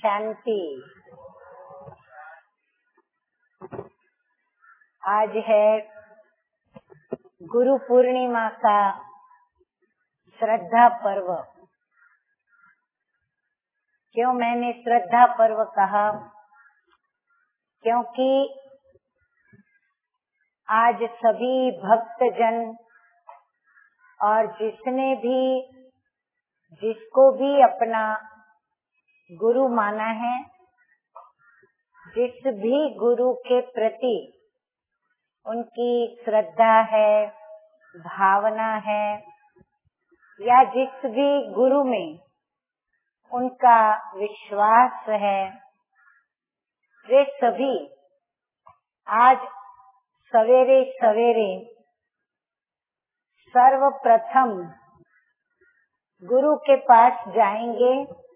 शांति। आज है गुरु पूर्णिमा का श्रद्धा पर्व। क्यों मैंने श्रद्धा पर्व कहा? क्योंकि आज सभी भक्तजन और जिसको भी अपना गुरु माना है, जिस भी गुरु के प्रति उनकी श्रद्धा है, भावना है, या जिस भी गुरु में उनका विश्वास है, वे सभी आज सवेरे सवेरे सर्वप्रथम गुरु के पास जाएंगे,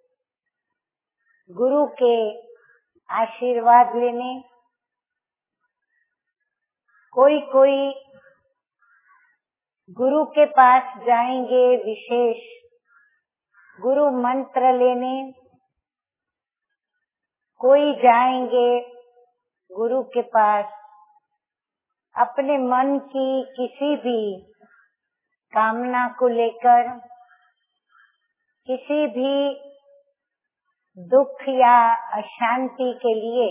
गुरु के आशीर्वाद लेने। कोई गुरु के पास जाएंगे विशेष गुरु मंत्र लेने, कोई जाएंगे गुरु के पास अपने मन की किसी भी कामना को लेकर, किसी भी दुख या अशांति के लिए।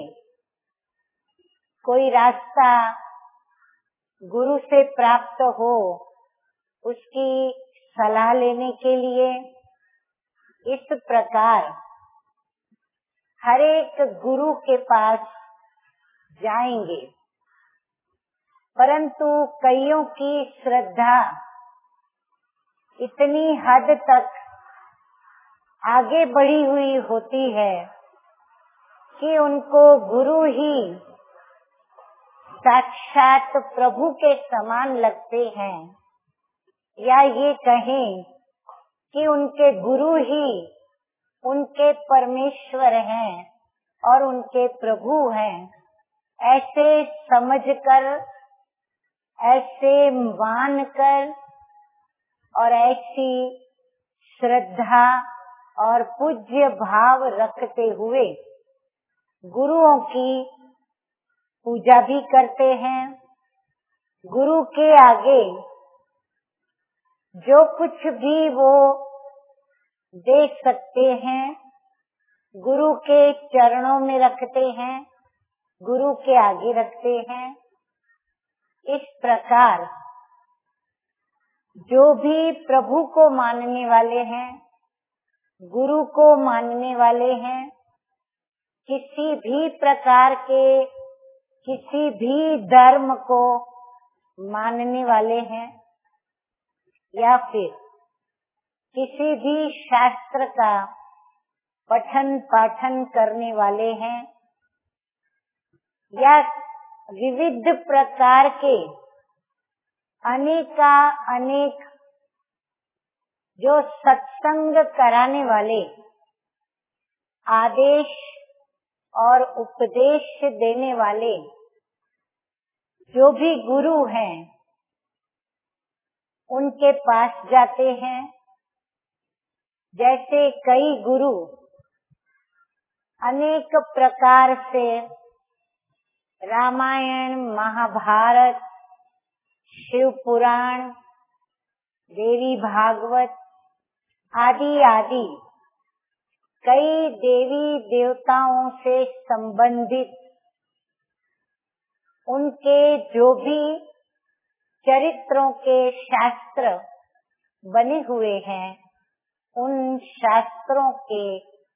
कोई रास्ता गुरु से प्राप्त हो उसकी सलाह लेने के लिए। इस प्रकार हर एक गुरु के पास जाएंगे, परंतु कईयों की श्रद्धा इतनी हद तक आगे बढ़ी हुई होती है कि उनको गुरु ही साक्षात प्रभु के समान लगते हैं, या ये कहें कि उनके गुरु ही उनके परमेश्वर हैं और उनके प्रभु हैं। ऐसे समझकर, ऐसे मानकर और ऐसी श्रद्धा और पूज्य भाव रखते हुए गुरुओं की पूजा भी करते हैं। गुरु के आगे जो कुछ भी वो दे सकते हैं, गुरु के चरणों में रखते हैं, गुरु के आगे रखते हैं। इस प्रकार जो भी प्रभु को मानने वाले हैं, गुरु को मानने वाले हैं, किसी भी प्रकार के किसी भी धर्म को मानने वाले हैं, या फिर किसी भी शास्त्र का पठन पाठन करने वाले हैं, या विविध प्रकार के अनेक जो सत्संग कराने वाले, आदेश और उपदेश देने वाले जो भी गुरु हैं, उनके पास जाते हैं। जैसे कई गुरु अनेक प्रकार से रामायण, महाभारत, शिव पुराण, देवी भागवत आदि कई देवी देवताओं से संबंधित उनके जो भी चरित्रों के शास्त्र बने हुए हैं, उन शास्त्रों के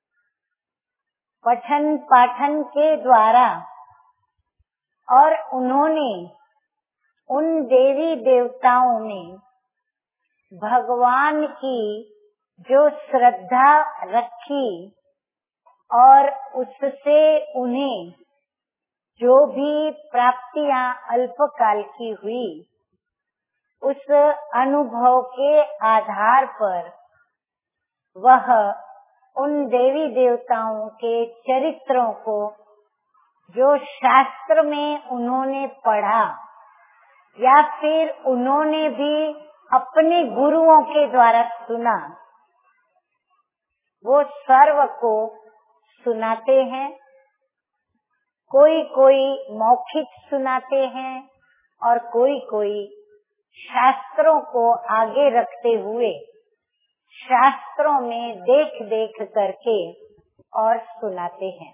पठन पाठन के द्वारा, और उन्होंने उन देवी देवताओं में भगवान की जो श्रद्धा रखी और उससे उन्हें जो भी प्राप्तियां अल्पकाल की हुई, उस अनुभव के आधार पर वह उन देवी देवताओं के चरित्रों को जो शास्त्र में उन्होंने पढ़ा, या फिर उन्होंने भी अपने गुरुओं के द्वारा सुना, वो सर्व को सुनाते हैं, कोई कोई मौखिक सुनाते हैं और कोई कोई शास्त्रों को आगे रखते हुए शास्त्रों में देख देख करके और सुनाते हैं।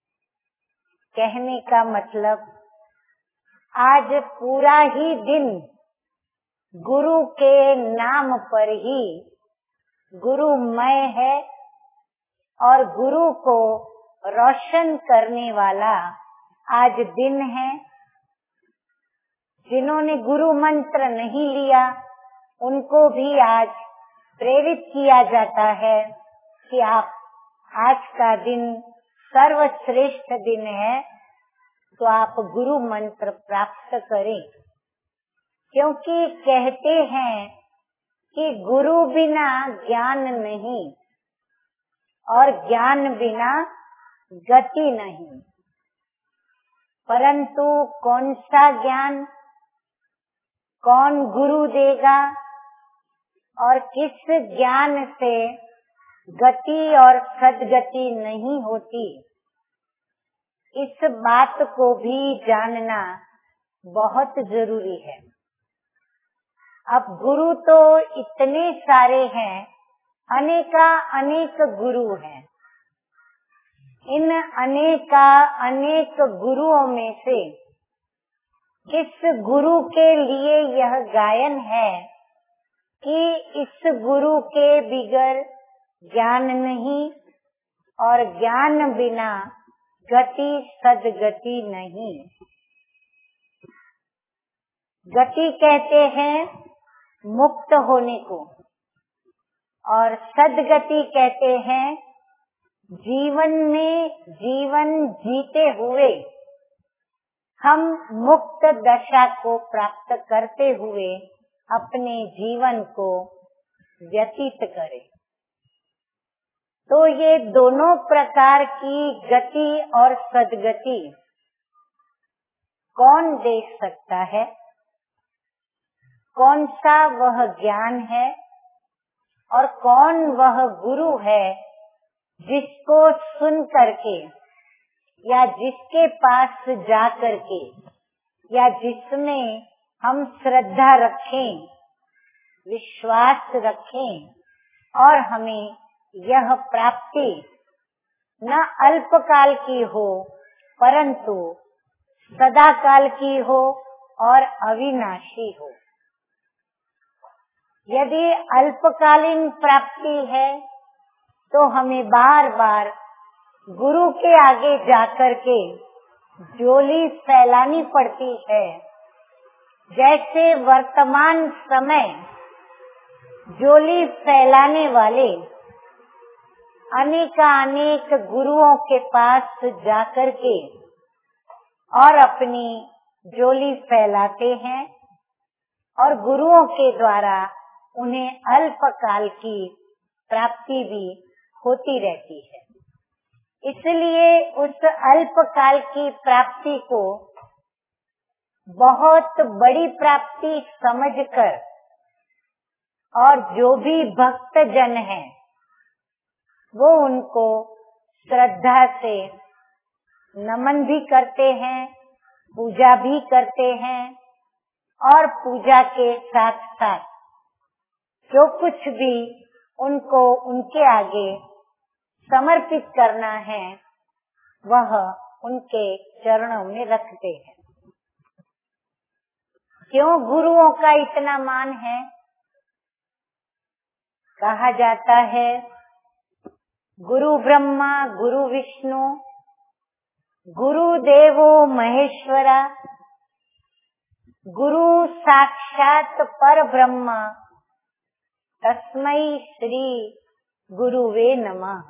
कहने का मतलब आज पूरा ही दिन गुरु के नाम पर ही गुरुमय है और गुरु को रोशन करने वाला आज दिन है। जिन्होंने गुरु मंत्र नहीं लिया उनको भी आज प्रेरित किया जाता है कि आप आज का दिन सर्वश्रेष्ठ दिन है, तो आप गुरु मंत्र प्राप्त करें। क्योंकि कहते हैं कि गुरु बिना ज्ञान नहीं और ज्ञान बिना गति नहीं। परंतु कौन सा ज्ञान कौन गुरु देगा और किस ज्ञान से गति और सद्गति नहीं होती, इस बात को भी जानना बहुत जरूरी है। अब गुरु तो इतने सारे हैं, अनेक गुरु हैं। इन अनेक गुरुओं में से किस गुरु के लिए यह गायन है कि इस गुरु के बिगर ज्ञान नहीं और ज्ञान बिना गति सद्गति नहीं। गति कहते हैं मुक्त होने को और सद्गति कहते हैं जीवन में जीवन जीते हुए हम मुक्त दशा को प्राप्त करते हुए अपने जीवन को व्यतीत करें। तो ये दोनों प्रकार की गति और सद्गति कौन दे सकता है? कौन सा वह ज्ञान है और कौन वह गुरु है जिसको सुन करके या जिसके पास जा करके या जिसमें हम श्रद्धा रखें, विश्वास रखें और हमें यह प्राप्ति न अल्पकाल की हो परंतु सदा काल की हो और अविनाशी हो। यदि अल्पकालीन प्राप्ति है तो हमें बार बार गुरु के आगे जाकर के झोली फैलानी पड़ती है। जैसे वर्तमान समय झोली फैलाने वाले अनेक गुरुओं के पास जाकर के और अपनी झोली फैलाते हैं और गुरुओं के द्वारा उन्हें अल्पकाल की प्राप्ति भी होती रहती है। इसलिए उस अल्पकाल की प्राप्ति को बहुत बड़ी प्राप्ति समझकर और जो भी भक्त जन हैं वो उनको श्रद्धा से नमन भी करते हैं, पूजा भी करते हैं और पूजा के साथ साथ जो कुछ भी उनको उनके आगे समर्पित करना है वह उनके चरणों में रखते हैं। क्यों गुरुओं का इतना मान है? कहा जाता है गुरु ब्रह्मा गुरु विष्णु गुरु देवो महेश्वरा गुरु साक्षात पर ब्रह्मा तस्मै श्री गुरुवे नमः।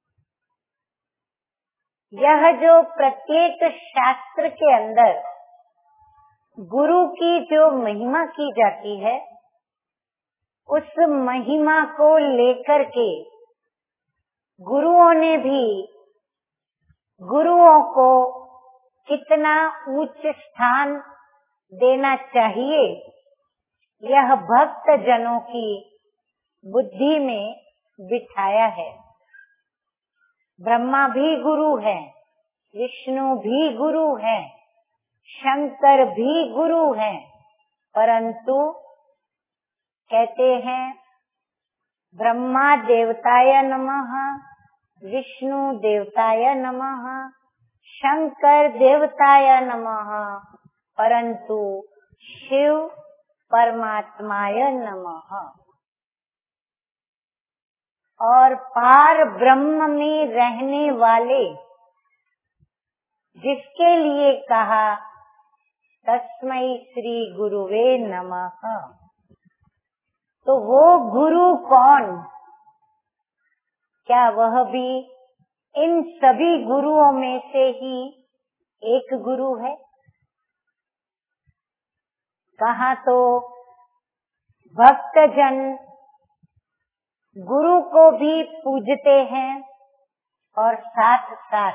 यह जो प्रत्येक शास्त्र के अंदर गुरु की जो महिमा की जाती है उस महिमा को लेकर के गुरुओं ने भी गुरुओं को कितना उच्च स्थान देना चाहिए यह भक्त जनों की बुद्धि में बिठाया है। ब्रह्मा भी गुरु है, विष्णु भी गुरु है, शंकर भी गुरु है, परंतु कहते हैं ब्रह्मा देवताय नमः, विष्णु देवताय नमः, शंकर देवताय नमः, परंतु शिव परमात्माय नमः। और पार ब्रह्म में रहने वाले जिसके लिए कहा तस्मै श्री गुरुवे नमः, तो वो गुरु कौन? क्या वह भी इन सभी गुरुओं में से ही एक गुरु है? कहा तो भक्तजन गुरु को भी पूजते हैं और साथ साथ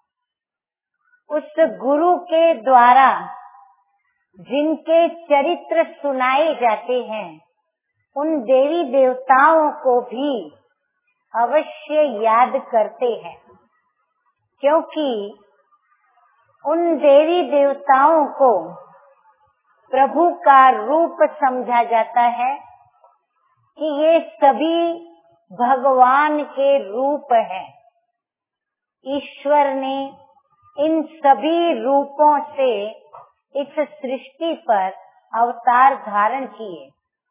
उस गुरु के द्वारा जिनके चरित्र सुनाए जाते हैं उन देवी देवताओं को भी अवश्य याद करते हैं, क्योंकि उन देवी देवताओं को प्रभु का रूप समझा जाता है कि ये सभी भगवान के रूप हैं। ईश्वर ने इन सभी रूपों से इस सृष्टि पर अवतार धारण किए,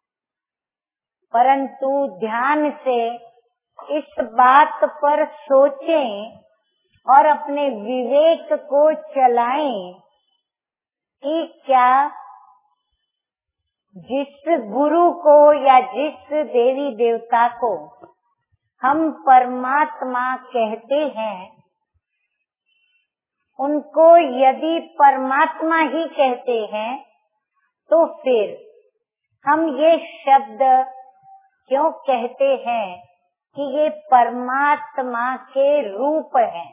परंतु ध्यान से इस बात पर सोचें और अपने विवेक को चलाएं कि क्या जिस गुरु को या जिस देवी देवता को हम परमात्मा कहते हैं उनको यदि परमात्मा ही कहते हैं तो फिर हम ये शब्द क्यों कहते हैं कि ये परमात्मा के रूप हैं?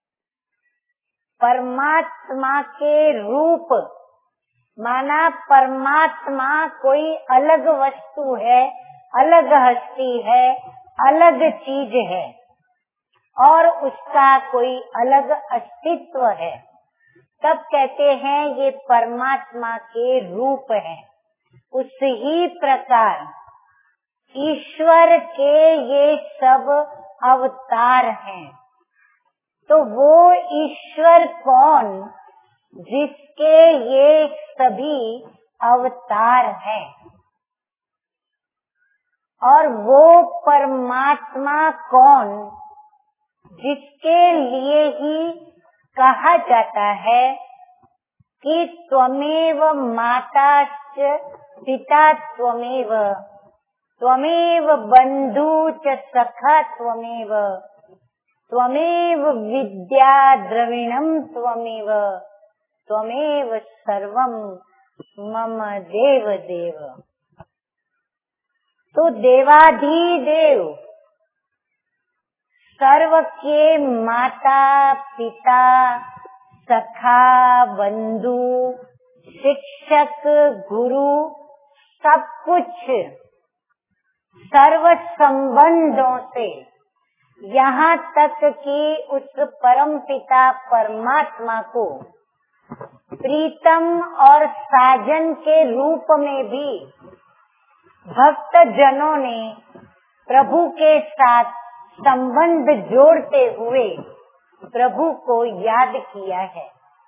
परमात्मा के रूप माना परमात्मा कोई अलग वस्तु है, अलग हस्ती है, अलग चीज है और उसका कोई अलग अस्तित्व है, तब कहते हैं ये परमात्मा के रूप है। उसी प्रकार ईश्वर के ये सब अवतार हैं। तो वो ईश्वर कौन जिसके ये सभी अवतार हैं, और वो परमात्मा कौन जिसके लिए ही कहा जाता है कि त्वमेव माताश्च पिता त्वमेव, त्वमेव बंधु च सखा त्वमेव, त्वमेव विद्या द्रविणम त्वमेव, त्वमेव सर्वम मम देव देव। तो देवाधिदेव सर्व के माता पिता सखा बंधु शिक्षक गुरु सब कुछ सर्व संबंधों से यहाँ तक कि उस परम पिता परमात्मा को प्रीतम और साजन के रूप में भी भक्त जनों ने प्रभु के साथ संबंध जोड़ते हुए प्रभु को याद किया है।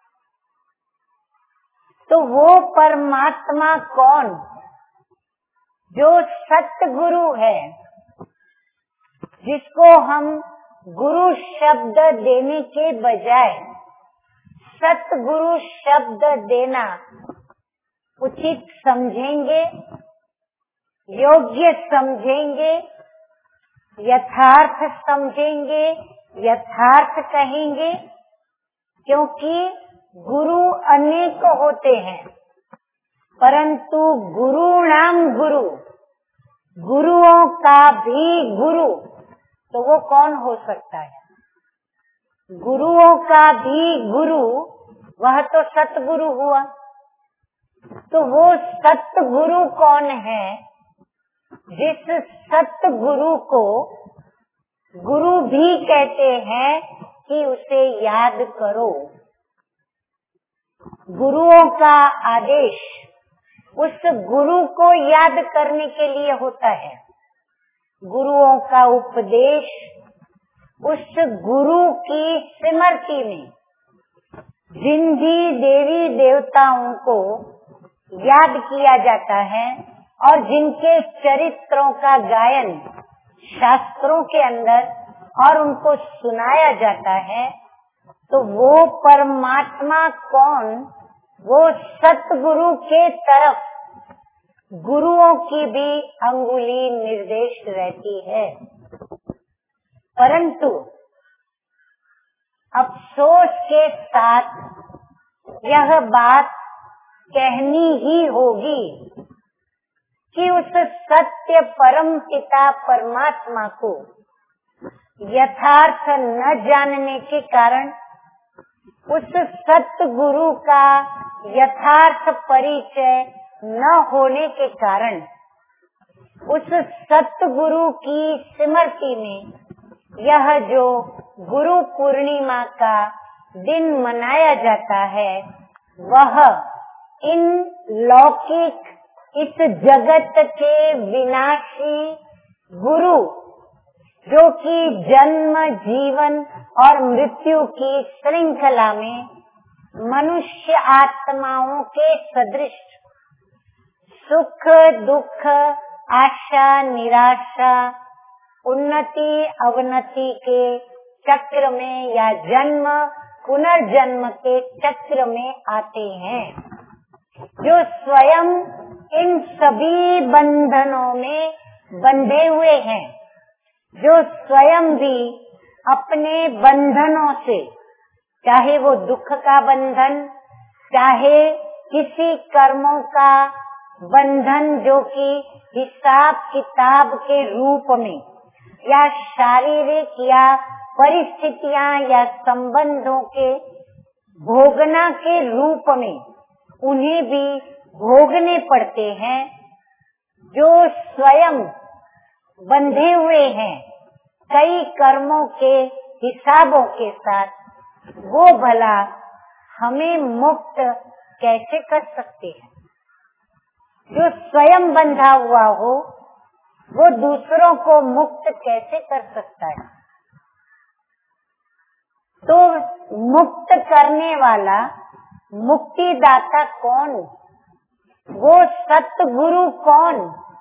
तो वो परमात्मा कौन जो सतगुरु है, जिसको हम गुरु शब्द देने के बजाय सतगुरु शब्द देना उचित समझेंगे, योग्य समझेंगे, यथार्थ समझेंगे, यथार्थ कहेंगे, क्योंकि गुरु अनेक होते हैं, परंतु गुरु नाम गुरु, गुरुओं का भी गुरु, तो वो कौन हो सकता है? गुरुओं का भी गुरु वह तो सतगुरु हुआ। तो वो सतगुरु कौन है जिस सतगुरु को गुरु भी कहते हैं कि उसे याद करो। गुरुओं का आदेश उस गुरु को याद करने के लिए होता है। गुरुओं का उपदेश उस गुरु की स्मृति में जिन भी देवी देवताओं को याद किया जाता है और जिनके चरित्रों का गायन शास्त्रों के अंदर और उनको सुनाया जाता है, तो वो परमात्मा कौन, वो सतगुरु के तरफ गुरुओं की भी अंगुली निर्देश रहती है। परंतु अफसोस के साथ यह बात कहनी ही होगी कि उस सत्य परम पिता परमात्मा को यथार्थ न जानने के कारण, उस सतगुरु का यथार्थ परिचय न होने के कारण, उस सतगुरु की स्मृति में यह जो गुरु पूर्णिमा का दिन मनाया जाता है, वह इन लौकिक इस जगत के विनाशी गुरु, जो कि जन्म जीवन और मृत्यु की श्रृंखला में मनुष्य आत्माओं के सदृश सुख दुख, आशा निराशा, उन्नति अवनति के चक्र में या जन्म पुनर्जन्म के चक्र में आते हैं, जो स्वयं इन सभी बंधनों में बंधे हुए हैं, जो स्वयं भी अपने बंधनों से, चाहे वो दुख का बंधन, चाहे किसी कर्मों का बंधन जो कि हिसाब किताब के रूप में या शारीरिक या परिस्थितियां या संबंधों के भोगना के रूप में उन्हें भी भोगने पड़ते हैं, जो स्वयं बंधे हुए हैं कई कर्मों के हिसाबों के साथ, वो भला हमें मुक्त कैसे कर सकते हैं? जो स्वयं बंधा हुआ हो, वो दूसरों को मुक्त कैसे कर सकता है? तो मुक्त करने वाला मुक्तिदाता कौन? वो सतगुरु कौन,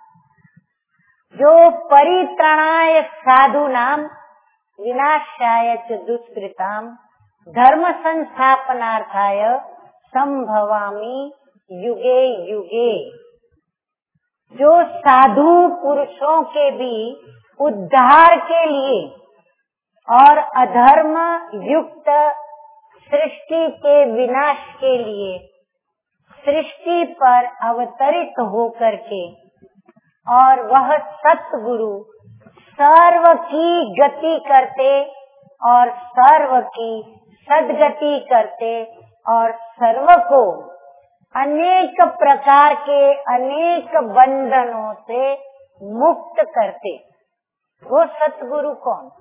जो परित्राणाय साधूनाम विनाशाय च दुष्कृताम धर्म संस्थापनार्थाय संभवामि युगे युगे, जो साधु पुरुषों के भी उद्धार के लिए और अधर्म युक्त सृष्टि के विनाश के लिए सृष्टि पर अवतरित होकर के, और वह सतगुरु सर्व की गति करते और सर्व की सद्गति करते और सर्व को अनेक प्रकार के अनेक बंधनों से मुक्त करते, वो सतगुरु कौन?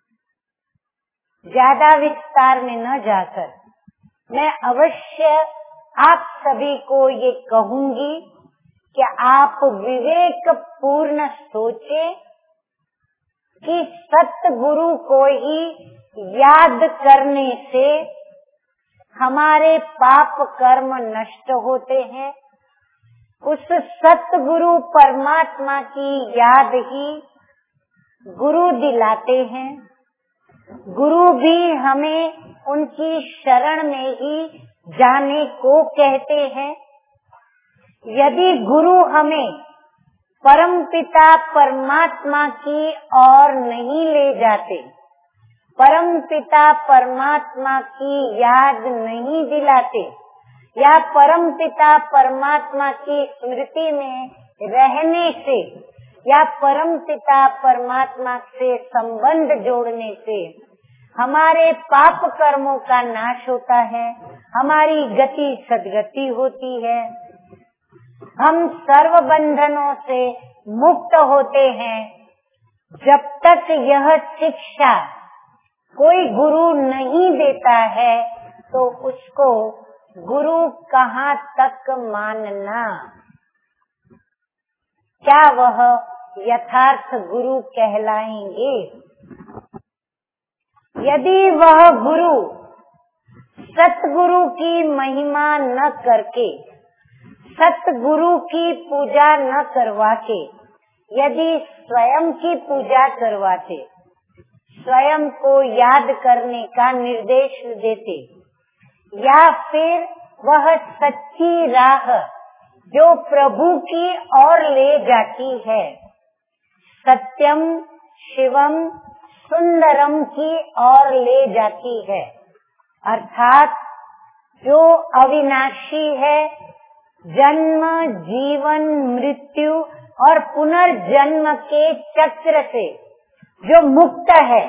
ज्यादा विस्तार में न जाकर मैं अवश्य आप सभी को ये कहूंगी कि आप विवेक पूर्ण सोचें कि सतगुरु को ही याद करने से हमारे पाप कर्म नष्ट होते हैं। उस सतगुरु परमात्मा की याद ही गुरु दिलाते हैं। गुरु भी हमें उनकी शरण में ही जाने को कहते हैं। यदि गुरु हमें परमपिता परमात्मा की ओर नहीं ले जाते, परमपिता परमात्मा की याद नहीं दिलाते, या परमपिता परमात्मा की स्मृति में रहने से या परमपिता परमात्मा से संबंध जोड़ने से हमारे पाप कर्मों का नाश होता है, हमारी गति सद्गति होती है, हम सर्व बंधनों से मुक्त होते हैं, जब तक यह शिक्षा कोई गुरु नहीं देता है तो उसको गुरु कहाँ तक मानना? क्या वह यथार्थ गुरु कहलाएंगे? यदि वह गुरु सतगुरु की महिमा न करके, सतगुरु की पूजा न करवाते, यदि स्वयं की पूजा करवाते, स्वयं को याद करने का निर्देश देते, या फिर वह सच्ची राह जो प्रभु की ओर ले जाती है, सत्यम शिवम सुंदरम की ओर ले जाती है, अर्थात जो अविनाशी है, जन्म जीवन मृत्यु और पुनर्जन्म के चक्र से जो मुक्त है,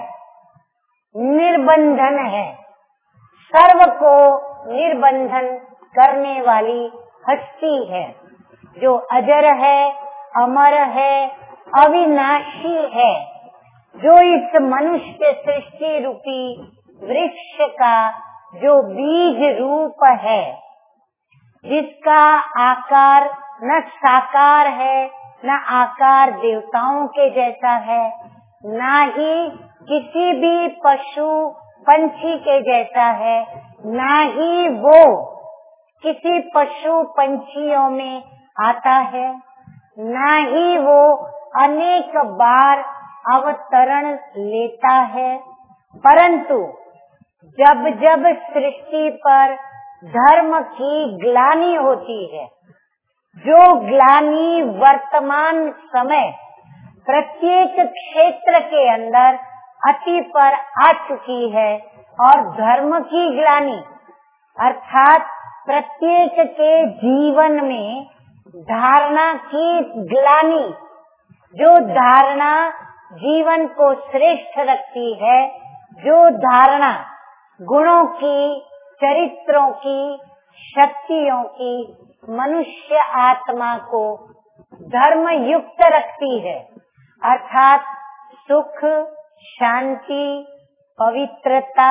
निर्बंधन है, सर्व को निर्बंधन करने वाली हस्ती है, जो अजर है, अमर है, अविनाशी है, जो इस मनुष्य सृष्टि रूपी वृक्ष का जो बीज रूप है, जिसका आकार न साकार है, न आकार देवताओं के जैसा है, न ही किसी भी पशु पंछी के जैसा है, न ही वो किसी पशु पंछियों में आता है, न ही वो अनेक बार अवतरण लेता है, परंतु जब जब सृष्टि पर धर्म की ग्लानि होती है, जो ग्लानि वर्तमान समय प्रत्येक क्षेत्र के अंदर अति पर आ चुकी है, और धर्म की ग्लानि अर्थात प्रत्येक के जीवन में धारणा की ग्लानि, जो धारणा जीवन को श्रेष्ठ रखती है, जो धारणा गुणों की, चरित्रों की, शक्तियों की मनुष्य आत्मा को धर्म युक्त रखती है, अर्थात सुख, शांति, पवित्रता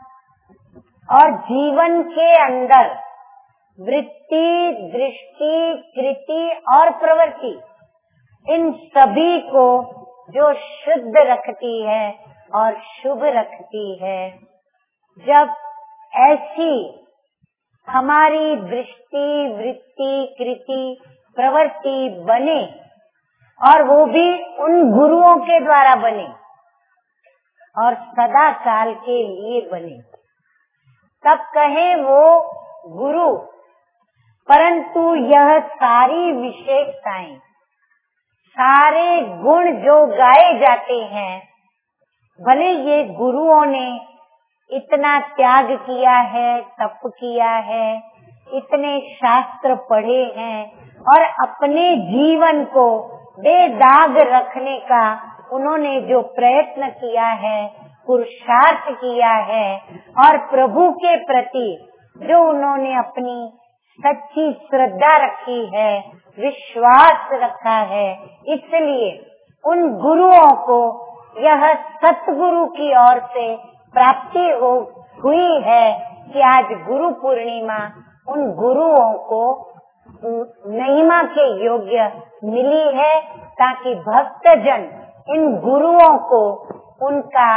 और जीवन के अंदर वृत्ति, दृष्टि, कृति और प्रवृत्ति, इन सभी को जो शुद्ध रखती है और शुभ रखती है। जब ऐसी हमारी दृष्टि, वृत्ति, कृति, प्रवृत्ति बने, और वो भी उन गुरुओं के द्वारा बने और सदा काल के लिए बने, तब कहे वो गुरु। परंतु यह सारी विशेषताएं, सारे गुण जो गाए जाते हैं, भले ये गुरुओं ने इतना त्याग किया है, तप किया है, इतने शास्त्र पढ़े हैं और अपने जीवन को बेदाग रखने का उन्होंने जो प्रयत्न किया है, पुरुषार्थ किया है, और प्रभु के प्रति जो उन्होंने अपनी सच्ची श्रद्धा रखी है, विश्वास रखा है, इसलिए उन गुरुओं को यह सतगुरु की ओर से प्राप्ति हुई है कि आज गुरु पूर्णिमा उन गुरुओं को महिमा के योग्य मिली है, ताकि भक्तजन इन गुरुओं को उनका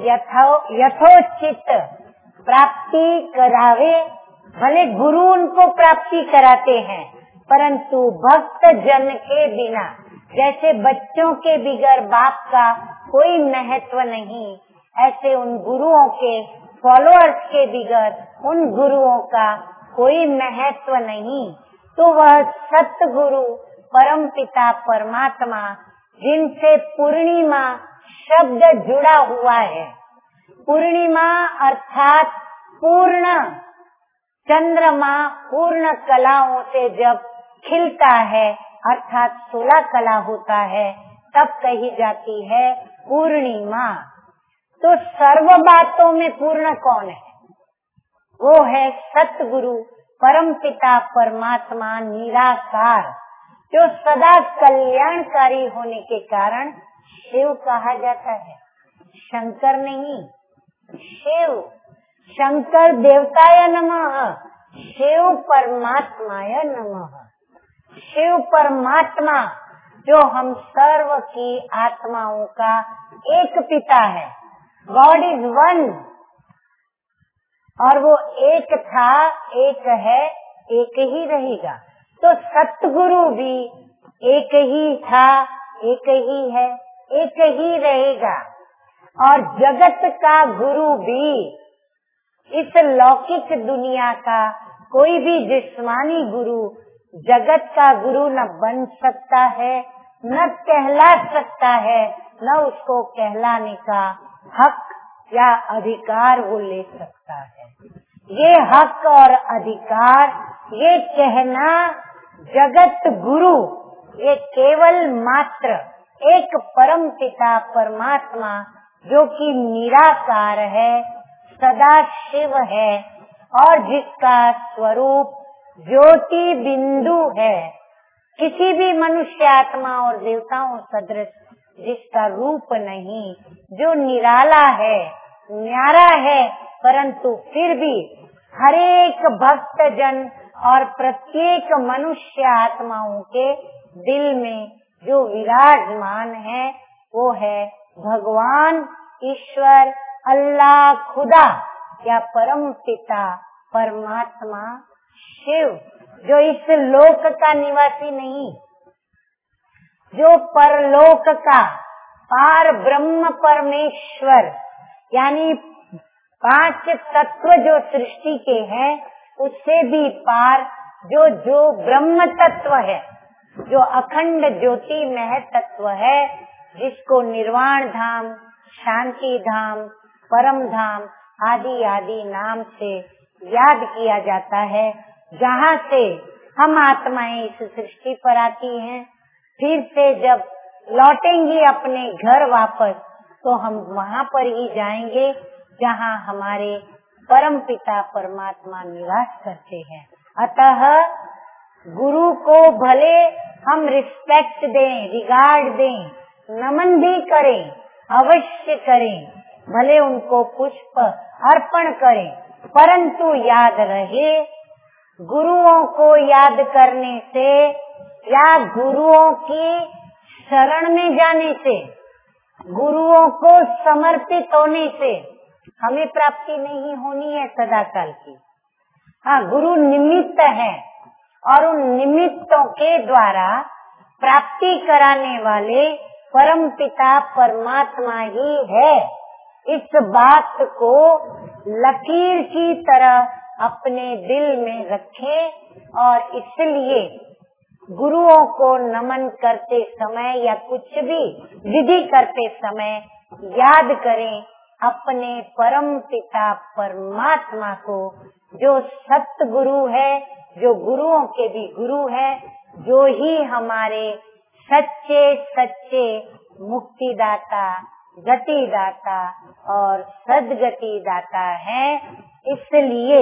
यथोचित प्राप्ति करावे। भले गुरु उनको प्राप्ति कराते हैं, परंतु भक्त जन के बिना, जैसे बच्चों के बिगर बाप का कोई महत्व नहीं, ऐसे उन गुरुओं के फॉलोअर्स के बिगर उन गुरुओं का कोई महत्व नहीं। तो वह सतगुरु परम पिता परमात्मा, जिनसे पूर्णिमा शब्द जुड़ा हुआ है, पूर्णिमा अर्थात पूर्ण चंद्रमा पूर्ण कलाओं से जब खिलता है, अर्थात 16 कला होता है, तब कही जाती है पूर्णिमा। तो सर्व बातों में पूर्ण कौन है? वो है सतगुरु परम पिता परमात्मा निराकार, जो सदा कल्याणकारी होने के कारण शिव कहा जाता है, शंकर नहीं। शिव, शंकर देवताय नमः, शिव परमात्माय नमः। शिव परमात्मा जो हम सर्व की आत्माओं का एक पिता है। गॉड इज वन, और वो एक था, एक है, एक ही रहेगा। तो सतगुरु भी एक ही था, एक ही है, एक ही रहेगा। और जगत का गुरु भी इस लौकिक दुनिया का कोई भी जिस्मानी गुरु जगत का गुरु न बन सकता है, न कहला सकता है, न उसको कहलाने का हक या अधिकार वो ले सकता है। ये हक और अधिकार, ये कहना जगत गुरु, ये केवल मात्र एक परम पिता परमात्मा जो कि निराकार है, सदा शिव है, और जिसका स्वरूप ज्योति बिंदु है, किसी भी मनुष्य आत्मा और देवताओं सदृश जिसका रूप नहीं, जो निराला है, न्यारा है, परंतु फिर भी हरेक भक्त जन और प्रत्येक मनुष्य आत्माओं के दिल में जो विराजमान है, वो है भगवान ईश्वर, अल्लाह, खुदा या परम पिता परमात्मा शिव, जो इस लोक का निवासी नहीं, जो परलोक का पार ब्रह्म परमेश्वर, यानी 5 तत्व जो सृष्टि के हैं उससे भी पार जो ब्रह्म तत्व है, जो अखंड ज्योति मह तत्व है, जिसको निर्वाण धाम, शांति धाम, परम धाम आदि आदि नाम से याद किया जाता है, जहाँ से हम आत्माएं इस सृष्टि पर आती हैं। फिर से जब लौटेंगी अपने घर वापस, तो हम वहाँ पर ही जाएंगे जहाँ हमारे परम पिता परमात्मा निवास करते हैं। अतः गुरु को भले हम रिस्पेक्ट दें, रिगार्ड दें, नमन भी करें, अवश्य करें, भले उनको पुष्प अर्पण करें, परंतु याद रहे, गुरुओं को याद करने से या गुरुओं की शरण में जाने से, गुरुओं को समर्पित होने से हमें प्राप्ति नहीं होनी है सदा काल की। हाँ, गुरु निमित्त है, और उन निमित्तों के द्वारा प्राप्ति कराने वाले परम पिता परमात्मा ही है। इस बात को लकीर की तरह अपने दिल में रखें, और इसलिए गुरुओं को नमन करते समय या कुछ भी विधि करते समय याद करें अपने परम पिता परमात्मा को, जो सत्य गुरु है, जो गुरुओं के भी गुरु है, जो ही हमारे सच्चे सच्चे मुक्तिदाता, गतिदाता और सदगति दाता है। इसलिए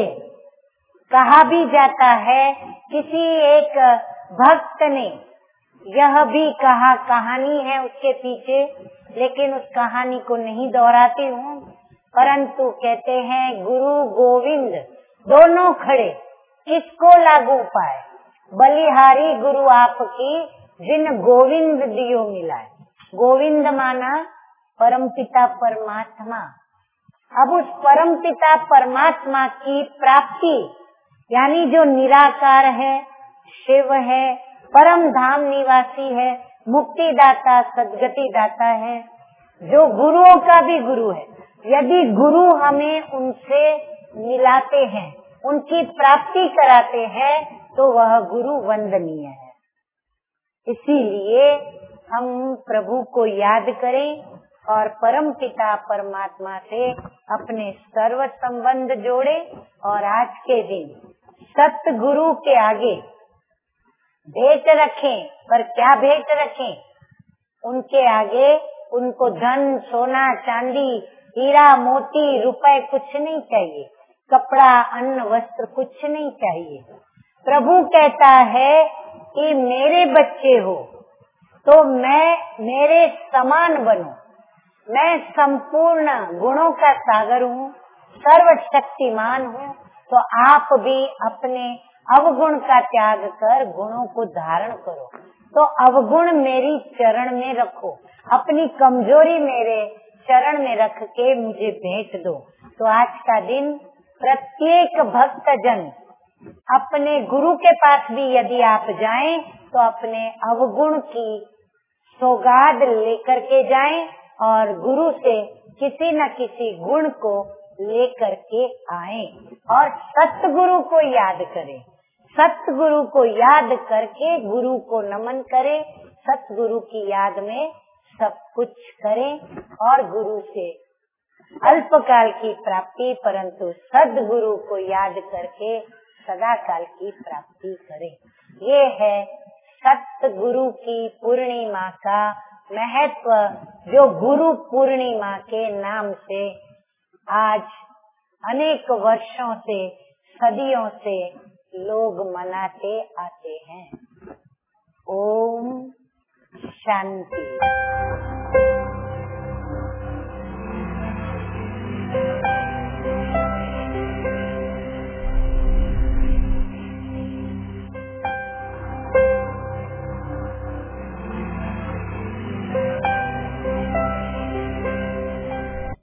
कहा भी जाता है, किसी एक भक्त ने यह भी कहा, कहानी है उसके पीछे, लेकिन उस कहानी को नहीं दोहराती हूँ, परंतु कहते हैं गुरु गोविंद दोनों खड़े, किसको लागू पाए, बलिहारी गुरु आपकी जिन गोविंद दियो मिलाए। गोविंद माना परम पिता परमात्मा। अब उस परम पिता परमात्मा की प्राप्ति, यानी जो निराकार है, शिव है, परम धाम निवासी है, मुक्तिदाता, सदगति दाता है, जो गुरुओं का भी गुरु है। यदि गुरु हमें उनसे मिलाते हैं, उनकी प्राप्ति कराते हैं, तो वह गुरु वंदनीय है। इसीलिए हम प्रभु को याद करें और परम पिता परमात्मा से अपने सर्व संबंध जोड़े, और आज के दिन सत्य गुरु के आगे भेंट रखें। पर क्या भेंट रखें? उनके आगे उनको धन, सोना, चांदी, हीरा, मोती, रुपए कुछ नहीं चाहिए, कपड़ा, अन्न, वस्त्र कुछ नहीं चाहिए। प्रभु कहता है कि मेरे बच्चे हो, तो मैं मेरे समान बनूं। मैं संपूर्ण गुणों का सागर हूँ, सर्वशक्तिमान हूँ। तो आप भी अपने अवगुण का त्याग कर गुणों को धारण करो। तो अवगुण मेरी चरण में रखो, अपनी कमजोरी मेरे चरण में रख के मुझे भेंट दो। तो आज का दिन प्रत्येक भक्त जन अपने गुरु के पास भी यदि आप जाएं तो अपने अवगुण की सौगात लेकर के जाएं और गुरु से किसी न किसी गुण को लेकर के आएं और सतगुरु को याद करें। सतगुरु को याद करके गुरु को नमन करें, सतगुरु की याद में सब कुछ करें और गुरु से अल्पकाल की प्राप्ति परंतु सद्गुरु को याद करके सदा काल की प्राप्ति करें। ये है सतगुरु की पूर्णिमा का महत्व, जो गुरु पूर्णिमा के नाम से आज अनेक वर्षों से, सदियों से लोग मनाते आते हैं। ओम शांति।